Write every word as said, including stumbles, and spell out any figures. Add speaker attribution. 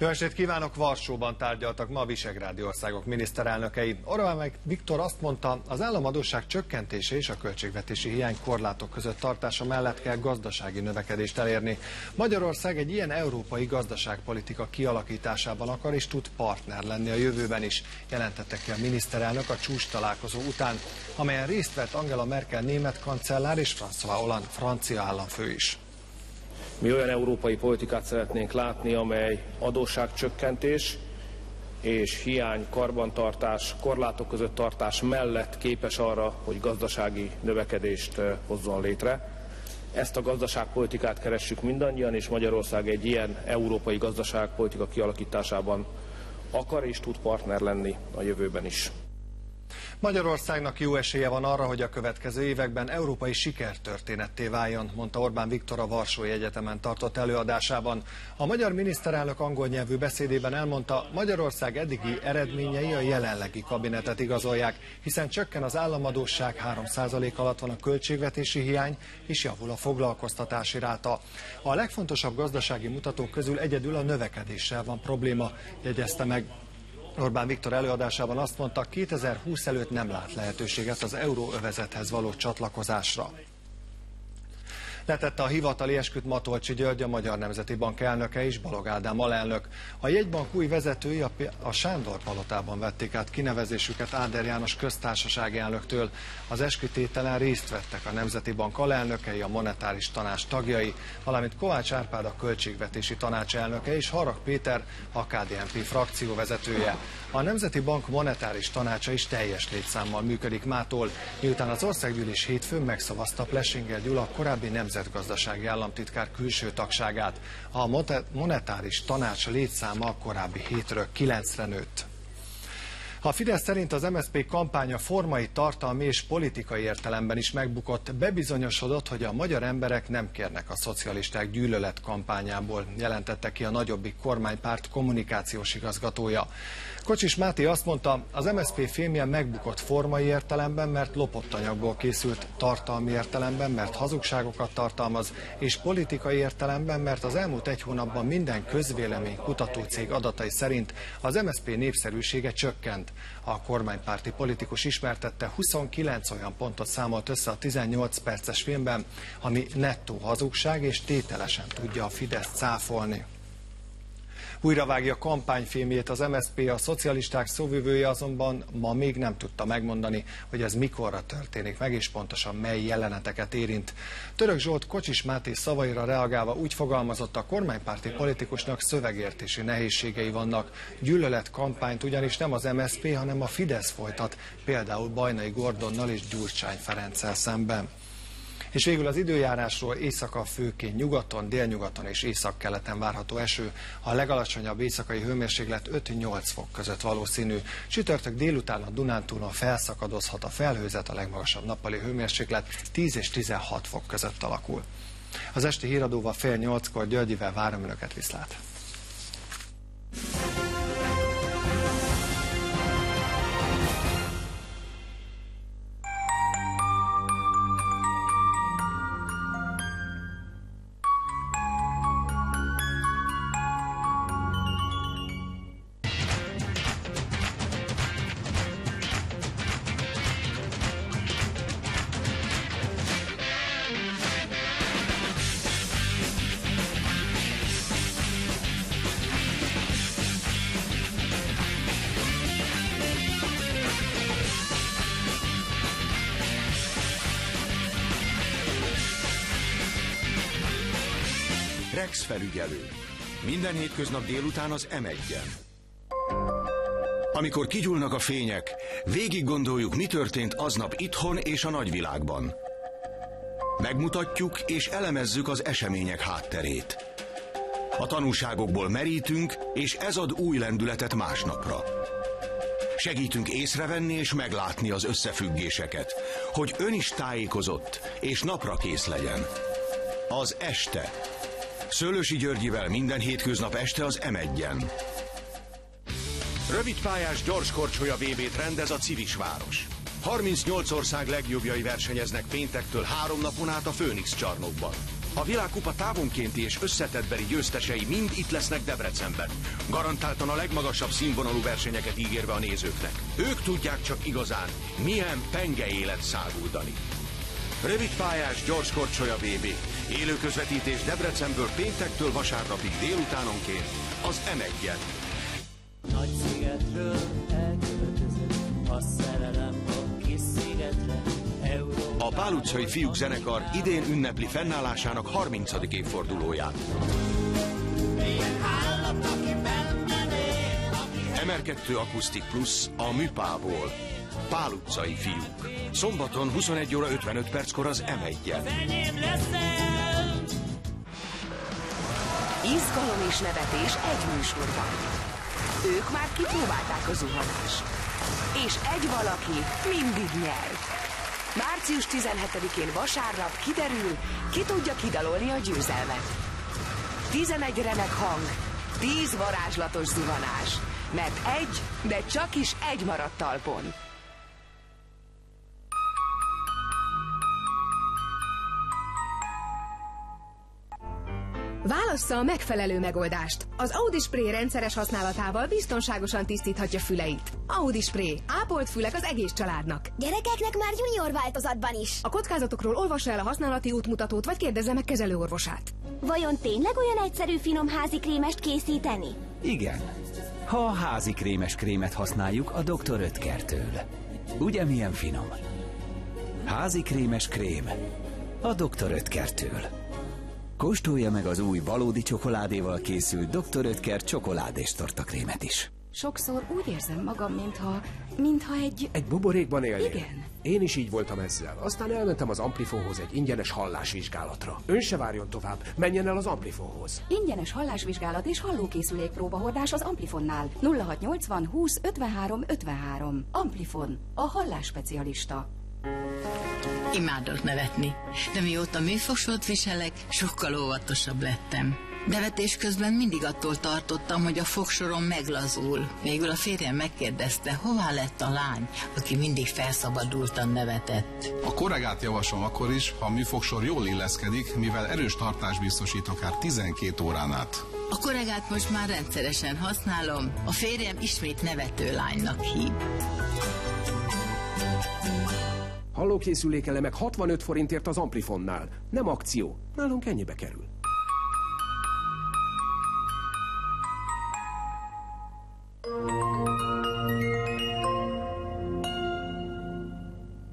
Speaker 1: Jó estét kívánok! Varsóban tárgyaltak ma a visegrádi országok miniszterelnökei. Orbán Viktor azt mondta, az államadósság csökkentése és a költségvetési hiány korlátok között tartása mellett kell gazdasági növekedést elérni. Magyarország egy ilyen európai gazdaságpolitika kialakításában akar és tud partner lenni a jövőben is, jelentette ki a miniszterelnök a csúcs találkozó után, amelyen részt vett Angela Merkel német kancellár és François Hollande francia államfő is.
Speaker 2: Mi olyan európai politikát szeretnénk látni, amely adósságcsökkentés és hiány, karbantartás, korlátok között tartás mellett képes arra, hogy gazdasági növekedést hozzon létre. Ezt a gazdaságpolitikát keressük mindannyian, és Magyarország egy ilyen európai gazdaságpolitika kialakításában akar és tud partner lenni a jövőben is.
Speaker 1: Magyarországnak jó esélye van arra, hogy a következő években európai sikertörténetté váljon, mondta Orbán Viktor a Varsói Egyetemen tartott előadásában. A magyar miniszterelnök angol nyelvű beszédében elmondta, Magyarország eddigi eredményei a jelenlegi kabinetet igazolják, hiszen csökken az államadósság, három százalék alatt van a költségvetési hiány, és javul a foglalkoztatási ráta. A legfontosabb gazdasági mutatók közül egyedül a növekedéssel van probléma, jegyezte meg. Orbán Viktor előadásában azt mondta, kétezer-húsz előtt nem lát lehetőséget az euróövezethez való csatlakozásra. Letette a hivatali esküt Matolcsy György, a Magyar Nemzeti Bank elnöke és Balogh Ádám alelnök. A jegybank új vezetői a, a Sándor palotában vették át kinevezésüket Áder János köztársasági elnöktől. Az eskütételen részt vettek a Nemzeti Bank alelnökei, a Monetáris Tanács tagjai, valamint Kovács Árpád a Költségvetési Tanács elnöke és Harag Péter a ká dé en pé frakcióvezetője. A Nemzeti Bank Monetáris Tanácsa is teljes létszámmal működik mától, miután az országgyűlés hétfőn megszavazta Plesinger Gyula korábbi nemzetgazdasági államtitkár külső tagságát. A Monetáris Tanács létszáma a korábbi hétről kilencre nőtt. A Fidesz szerint az em es zé pé kampánya formai, tartalmi és politikai értelemben is megbukott, bebizonyosodott, hogy a magyar emberek nem kérnek a szocialisták gyűlölet kampányából, jelentette ki a nagyobbik kormánypárt kommunikációs igazgatója. Kocsis Máté azt mondta, az em es zé pé filmje megbukott formai értelemben, mert lopott anyagból készült, tartalmi értelemben, mert hazugságokat tartalmaz, és politikai értelemben, mert az elmúlt egy hónapban minden közvélemény kutatócég adatai szerint az em es zé pé népszerűsége csökkent. A kormánypárti politikus ismertette, huszonkilenc olyan pontot számolt össze a tizennyolc perces filmben, ami nettó hazugság és tételesen tudja a Fidesz cáfolni. Újravágja kampányfilmjét az em es zé pé, a szocialisták szóvivője azonban ma még nem tudta megmondani, hogy ez mikorra történik meg, és pontosan mely jeleneteket érint. Török Zsolt Kocsis Máté szavaira reagálva úgy fogalmazott, a kormánypárti politikusnak szövegértési nehézségei vannak. Gyűlölet kampányt ugyanis nem az em es zé pé, hanem a Fidesz folytat, például Bajnai Gordonnal és Gyurcsány Ferenccel szemben. És végül az időjárásról: éjszaka főként nyugaton, délnyugaton és északkeleten várható eső, a legalacsonyabb éjszakai hőmérséklet öt-nyolc fok között valószínű. Csütörtök délután a Dunántúlon felszakadozhat a felhőzet, a legmagasabb nappali hőmérséklet tíz és tizenhat fok között alakul. Az esti híradóval fél nyolckor Györgyivel várom önöket, viszlát!
Speaker 3: Rex felügyelő. Minden hétköznap délután az em egyen. Amikor kigyúlnak a fények, végig gondoljuk, mi történt aznap itthon és a nagyvilágban. Megmutatjuk és elemezzük az események hátterét. A tanúságokból merítünk, és ez ad új lendületet másnapra. Segítünk észrevenni és meglátni az összefüggéseket, hogy ön is tájékozott és napra kész legyen. Az este. Szőlősi Györgyivel minden hétköznap este az em egyen. Rövidpályás gyorskorcsolya vé bét rendez a Civisváros. harmincnyolc ország legjobbjai versenyeznek péntektől három napon át a Főnix csarnokban. A világkupa távonkénti és összetettbeli győztesei mind itt lesznek Debrecenben. Garantáltan a legmagasabb színvonalú versenyeket ígérve a nézőknek. Ők tudják csak igazán, milyen penge élet száguldani. Rövidpályás gyors korcsolya bé bé. Élő közvetítés Debrecenből péntektől vasárnapig délutánonként az em egyen.
Speaker 4: Nagy szigetről elköltözött a szerelem a kis szigetre.
Speaker 3: A Pál utcai fiúk zenekar idén ünnepli fennállásának harmincadik évfordulóját. em er kettő Akusztik Plusz a Műpából. Pál utcai fiúk. Szombaton huszonegy óra ötvenöt perckor az em egyen.
Speaker 5: Izgalom és nevetés egy műsorban. Ők már kipróbálták a zuhanást. És egy valaki mindig nyer. március tizenhetedikén vasárnap kiderül, ki tudja kidalolni a győzelmet. tizenegy remek hang, tíz varázslatos zuhanás. Mert egy, de csak is egy maradt talpon.
Speaker 6: Válassza a megfelelő megoldást. Az Audi Spray rendszeres használatával biztonságosan tisztíthatja füleit. Audi Spray. Ápolt fülek az egész családnak.
Speaker 7: Gyerekeknek már junior változatban is.
Speaker 6: A kockázatokról olvassa el a használati útmutatót, vagy kérdezze meg kezelőorvosát.
Speaker 7: Vajon tényleg olyan egyszerű finom házi krémest készíteni?
Speaker 8: Igen. Ha a házi krémes krémet használjuk a doktor Oetkertől. Ugye milyen finom? Házi krémes krém a doktor Oetkertől. Kóstolja meg az új valódi csokoládéval készült doktor Oetker csokoládés tortakrémet is.
Speaker 9: Sokszor úgy érzem magam, mintha, mintha egy...
Speaker 10: Egy buborékban élnél.
Speaker 9: Igen.
Speaker 10: Én is így voltam ezzel. Aztán elmentem az Amplifóhoz egy ingyenes hallásvizsgálatra. Ön se várjon tovább, menjen el az Amplifóhoz.
Speaker 9: Ingyenes hallásvizsgálat és hallókészülék próbahordás az Amplifonnál. nulla hat nyolcvan húsz ötvenhárom ötvenhárom. Amplifon, a hallásspecialista.
Speaker 11: Imádok nevetni, de mióta műfosót viselek, sokkal óvatosabb lettem. Nevetés közben mindig attól tartottam, hogy a fogsorom meglazul. Végül a férjem megkérdezte, hová lett a lány, aki mindig felszabadultan nevetett.
Speaker 12: A Corregát javaslom akkor is, ha a műfogsor jól illeszkedik, mivel erős tartást biztosít akár tizenkét órán át.
Speaker 11: A Corregát most már rendszeresen használom, a férjem ismét nevető lánynak hív.
Speaker 10: Hallókészülékelemek hatvanöt forintért az Amplifonnál. Nem akció. Nálunk ennyibe kerül.